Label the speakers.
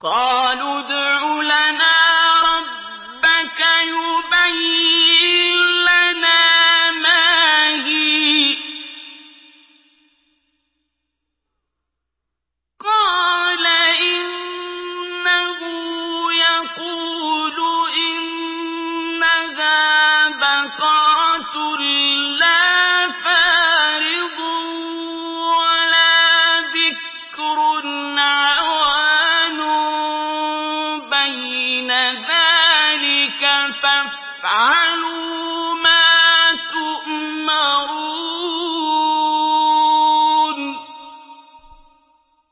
Speaker 1: قالوا ادْعُ لَنَا رَبَّكَ يُبَيِّن لَّنَا مَا هِيَ قَالَ إِنَّهُ يَقُولُ إِنَّهَا بَقَرَةٌ لَّا فَارِضٌ وَلَا بِكْرٌ عَوَانٌ بَيْنَ ذَٰلِكَ فَافْعَلُوا